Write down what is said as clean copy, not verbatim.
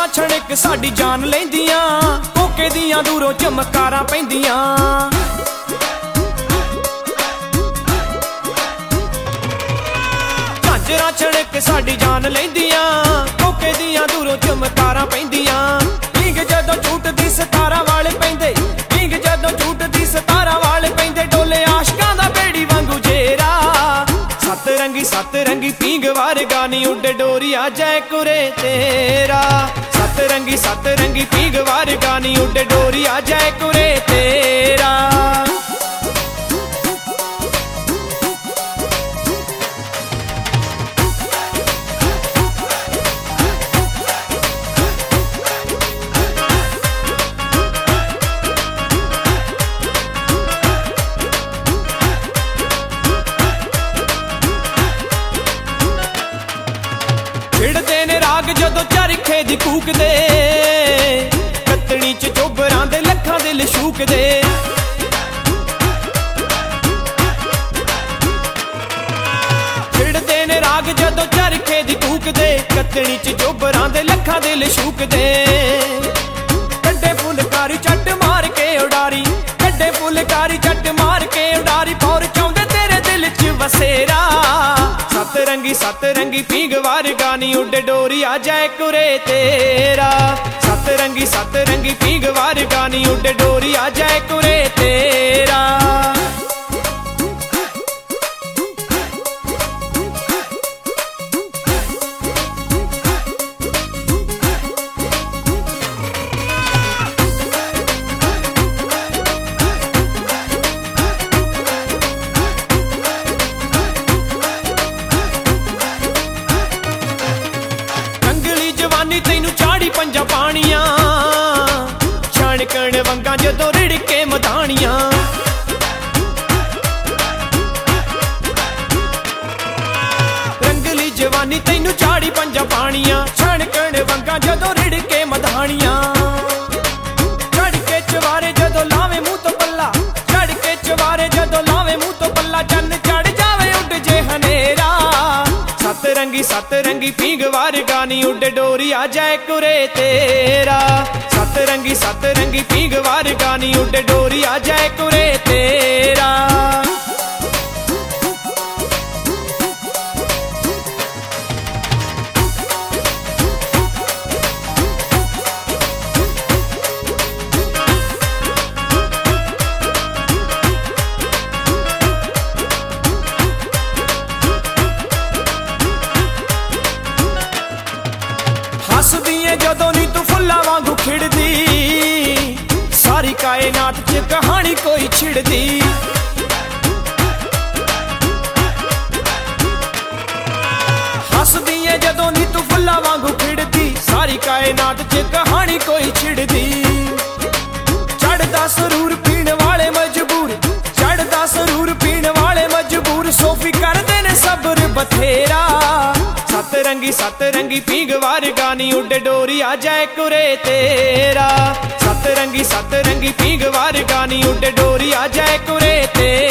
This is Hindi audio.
छड़क साडी जान लैंदियां, कोके दियां दूरों चमकारां पैंदियां। झांजरां छड़क साडी जान लैंदियां, कोके दियां दूरों चमकारां पैंदियां। ढींग जदों झूटदी सतारा वाले पैंदे, ढींग जदों झूटदी सतारा वाले पैंदे, डोले आशकां दा बेड़ी वांगू जेरा। सत रंगी पींग वारगा नी उड्डे डोरिया जय कुरे तेरा। सत रंगी पींग वारगा नी उड्डे डोरिया जय कुरे तेरा। छिड़दे ने राग जदों चरखे दी कूकदे, कतनी च चोबरां दे लखां दिल शूकदे। छिड़दे ने राग जदों चरखे दी कूकदे, कतनी च चोबरां दे लखां दिल शूकदे। कड्डे फुलकारी चट मार के उडारी, कड्डे फुलकारी चट मार के उडारी, पौर चाहुंदे तेरे दिल च वसेरा। सत रंगी पींग वारगा नी उड्डे डोरिया जय कुरे तेरा। सत रंगी पींग वारगा नी उड्डे डोरिया जय कुरे तेरा। तैनू चाड़ी पंजा पानियां, छणकण वंगा जदों रिड़के मधानियां। रंगली जवानी तैनू चाड़ी पंजा पानियां, छणकण वंगा जदों रिड़के मधानियां। चढ़ के चवारे जदों लावे मुंह तो पल्ला, चढ़ के चवारे जदों लावे मुंह तो पल्ला, चन्न चढ़ जावे उड जे हनेरा। सत रंगी पींग वारगा नी उड्डे डोरिया जय कुरे तेरा। सत रंगी पींग वारगा नी उड्डे डोरिया जय कुरे तेरा। हसदी है जदों नी तू फुल्ला वांगू खिड़दी, सारी कायनात च कहानी कोई छिड़दी। हसदी है जदों नी तू फुल्ला वांगू खिड़दी, सारी कायनात च कहानी कोई छिड़दी। चढ़दा सरूर पीण वाले मजबूर, चढ़दा सरूर पीण वाले मजबूर, सोफी करदे ने सब्र बथेरा। सत रंगी पींग वारगा नी उड्डे डोरिया जय कुरे तेरा। सत रंगी पींग वारगा नी उड्डे डोरिया जय कुरे तेरा।